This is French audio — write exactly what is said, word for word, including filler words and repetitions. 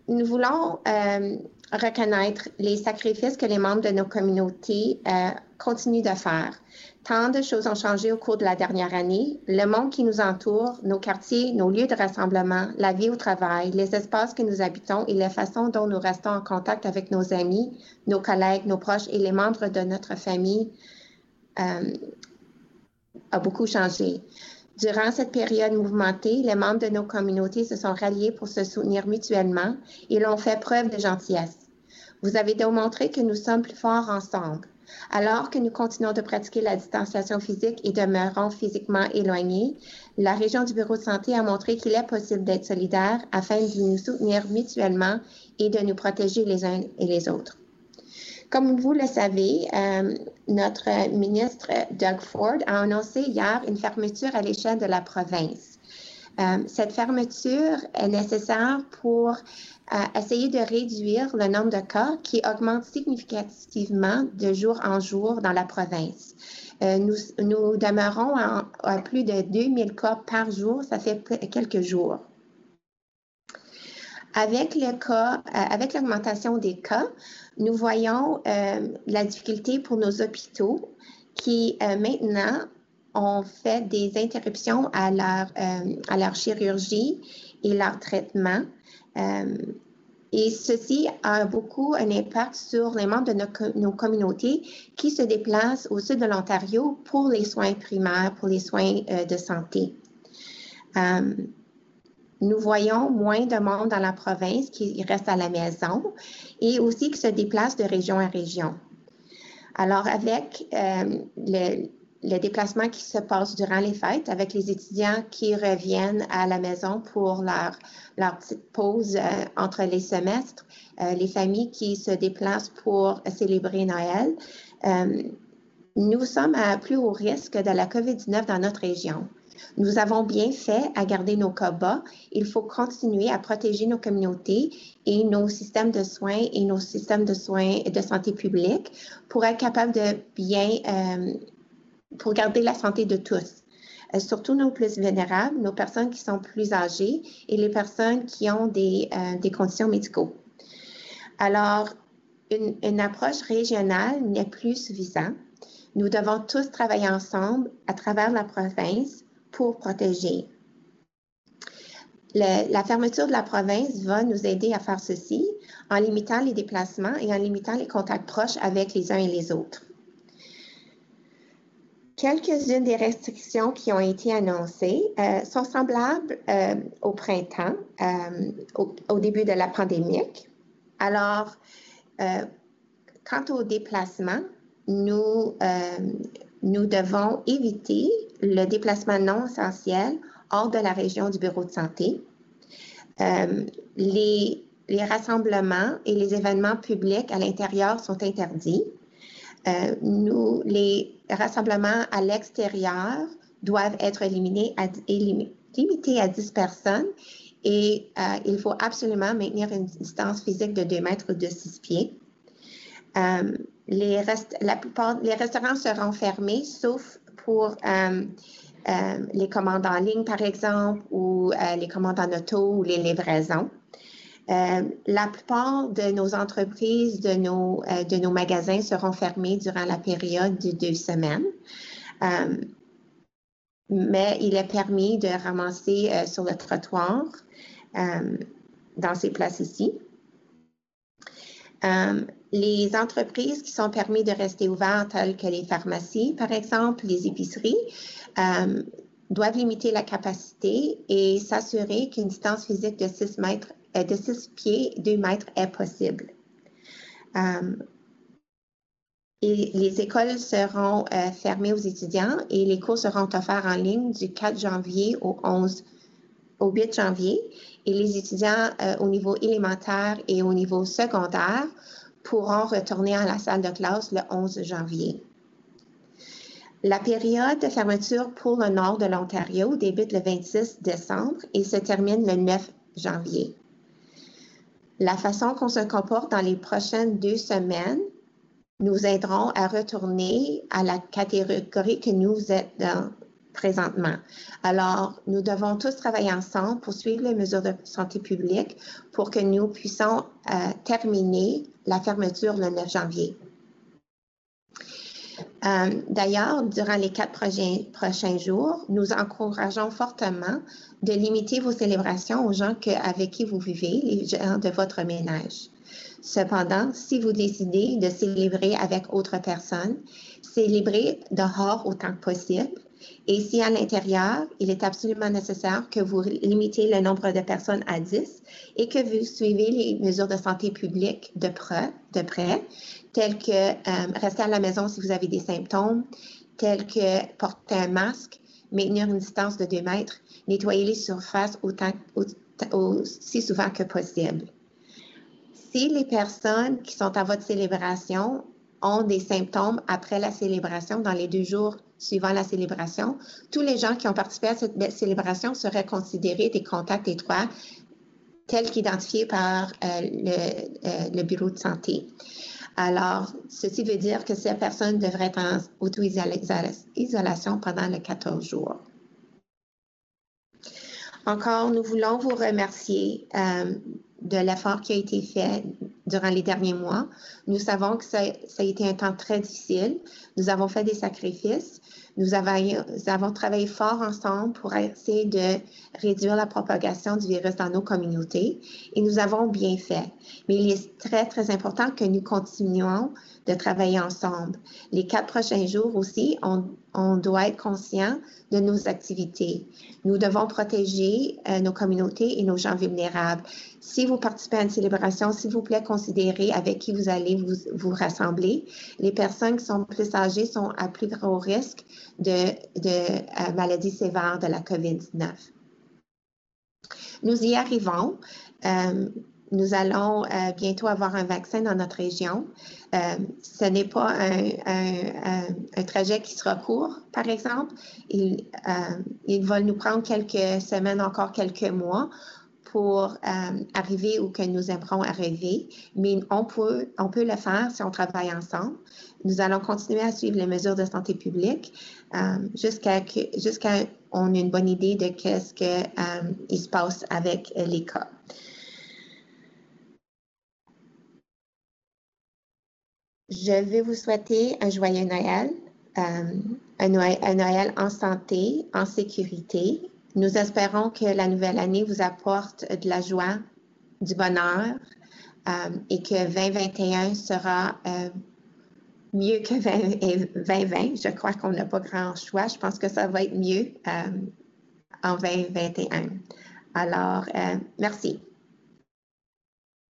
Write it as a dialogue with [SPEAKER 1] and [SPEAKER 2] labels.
[SPEAKER 1] nous voulons euh, reconnaître les sacrifices que les membres de nos communautés euh, continuent de faire. Tant de choses ont changé au cours de la dernière année. Le monde qui nous entoure, nos quartiers, nos lieux de rassemblement, la vie au travail, les espaces que nous habitons et la façon dont nous restons en contact avec nos amis, nos collègues, nos proches et les membres de notre famille euh, a beaucoup changé. Durant cette période mouvementée, les membres de nos communautés se sont ralliés pour se soutenir mutuellement et l'ont fait preuve de gentillesse. Vous avez démontré que nous sommes plus forts ensemble. Alors que nous continuons de pratiquer la distanciation physique et demeurons physiquement éloignés, la région du Bureau de santé a montré qu'il est possible d'être solidaire afin de nous soutenir mutuellement et de nous protéger les uns et les autres. Comme vous le savez, euh, notre ministre Doug Ford a annoncé hier une fermeture à l'échelle de la province. Euh, cette fermeture est nécessaire pour euh, essayer de réduire le nombre de cas qui augmente significativement de jour en jour dans la province. Euh, nous, nous demeurons à, à plus de deux mille cas par jour, ça fait quelques jours. Avec le cas, euh, avec l'augmentation des cas, nous voyons euh, la difficulté pour nos hôpitaux qui euh, maintenant ont fait des interruptions à leur, euh, à leur chirurgie et leur traitement. Euh, et ceci a beaucoup un impact sur les membres de nos, nos communautés qui se déplacent au sud de l'Ontario pour les soins primaires, pour les soins euh, de santé. Euh, Nous voyons moins de monde dans la province qui reste à la maison et aussi qui se déplace de région à région. Alors, avec euh, le, le déplacement qui se passe durant les fêtes, avec les étudiants qui reviennent à la maison pour leur, leur petite pause euh, entre les semestres, euh, les familles qui se déplacent pour célébrer Noël, euh, nous sommes à plus haut risque de la COVID dix-neuf dans notre région. Nous avons bien fait à garder nos cas bas. Il faut continuer à protéger nos communautés et nos systèmes de soins et nos systèmes de soins et de santé publique pour être capable de bien, euh, pour garder la santé de tous. Euh, surtout nos plus vulnérables, nos personnes qui sont plus âgées et les personnes qui ont des, euh, des conditions médicaux. Alors, une, une approche régionale n'est plus suffisante. Nous devons tous travailler ensemble à travers la province pour protéger. Le, la fermeture de la province va nous aider à faire ceci en limitant les déplacements et en limitant les contacts proches avec les uns et les autres. Quelques-unes des restrictions qui ont été annoncées euh, sont semblables euh, au printemps, euh, au, au début de la pandémie. Alors, euh, quant aux déplacements, nous, euh, nous devons éviter le déplacement non essentiel hors de la région du bureau de santé. Euh, les, les rassemblements et les événements publics à l'intérieur sont interdits. Euh, nous, les rassemblements à l'extérieur doivent être éliminés à, élim, limités à dix personnes et euh, il faut absolument maintenir une distance physique de deux mètres ou de six pieds. Euh, les, rest la plupart, les restaurants seront fermés, sauf pour euh, euh, les commandes en ligne, par exemple, ou euh, les commandes en auto ou les livraisons. Euh, la plupart de nos entreprises, de nos, euh, de nos magasins seront fermés durant la période de deux semaines. Euh, mais il est permis de ramasser euh, sur le trottoir euh, dans ces places ici. Euh, les entreprises qui sont permis de rester ouvertes, telles que les pharmacies, par exemple, les épiceries, euh, doivent limiter la capacité et s'assurer qu'une distance physique de six mètres, euh, de six pieds, deux mètres est possible. Euh, et les écoles seront euh, fermées aux étudiants et les cours seront offerts en ligne du quatre janvier au onze, au huit janvier. Et les étudiants euh, au niveau élémentaire et au niveau secondaire pourront retourner à la salle de classe le onze janvier. La période de fermeture pour le nord de l'Ontario débute le vingt-six décembre et se termine le neuf janvier. La façon qu'on se comporte dans les prochaines deux semaines nous aideront à retourner à la catégorie que nous êtes dans présentement. Alors, nous devons tous travailler ensemble pour suivre les mesures de santé publique pour que nous puissions euh, terminer la fermeture le neuf janvier. Euh, D'ailleurs, durant les quatre prochains, prochains jours, nous encourageons fortement de limiter vos célébrations aux gens que, avec qui vous vivez, les gens de votre ménage. Cependant, si vous décidez de célébrer avec autres personnes, célébrez dehors autant que possible. Et si à l'intérieur, il est absolument nécessaire que vous limitez le nombre de personnes à dix et que vous suivez les mesures de santé publique de près, de près telles que euh, rester à la maison si vous avez des symptômes, tels que porter un masque, maintenir une distance de deux mètres, nettoyer les surfaces autant, aussi souvent que possible. Si les personnes qui sont à votre célébration ont des symptômes après la célébration, dans les deux jours suivant la célébration, tous les gens qui ont participé à cette célébration seraient considérés des contacts étroits tels qu'identifiés par euh, le, euh, le bureau de santé. Alors, ceci veut dire que ces personnes devraient être en auto-isolation pendant les quatorze jours. Encore, nous voulons vous remercier euh, de l'effort qui a été fait durant les derniers mois. Nous savons que ça, ça a été un temps très difficile. Nous avons fait des sacrifices. Nous avons, nous avons travaillé fort ensemble pour essayer de réduire la propagation du virus dans nos communautés et nous avons bien fait. Mais il est très, très important que nous continuions de travailler ensemble. Les quatre prochains jours aussi, on, on doit être conscient de nos activités. Nous devons protéger euh, nos communautés et nos gens vulnérables. Si vous participez à une célébration, s'il vous plaît, considérez avec qui vous allez vous, vous rassembler. Les personnes qui sont plus âgées sont à plus gros risque de, de euh, maladies sévères de la COVID dix-neuf. Nous y arrivons. Euh, nous allons euh, bientôt avoir un vaccin dans notre région. Euh, ce n'est pas un, un, un, un trajet qui sera court, par exemple. Il, euh, il va nous prendre quelques semaines, encore quelques mois pour euh, arriver où que nous aimerons arriver, mais on peut, on peut le faire si on travaille ensemble. Nous allons continuer à suivre les mesures de santé publique euh, jusqu'à jusqu'à on ait une bonne idée de qu'est-ce qu'il euh, se passe avec les cas. Je vais vous souhaiter un joyeux Noël, euh, un Noël, un Noël en santé, en sécurité. Nous espérons que la nouvelle année vous apporte de la joie, du bonheur euh, et que vingt vingt et un sera euh, mieux que vingt vingt. Je crois qu'on n'a pas grand choix. Je pense que ça va être mieux euh, en vingt vingt et un. Alors, euh, merci.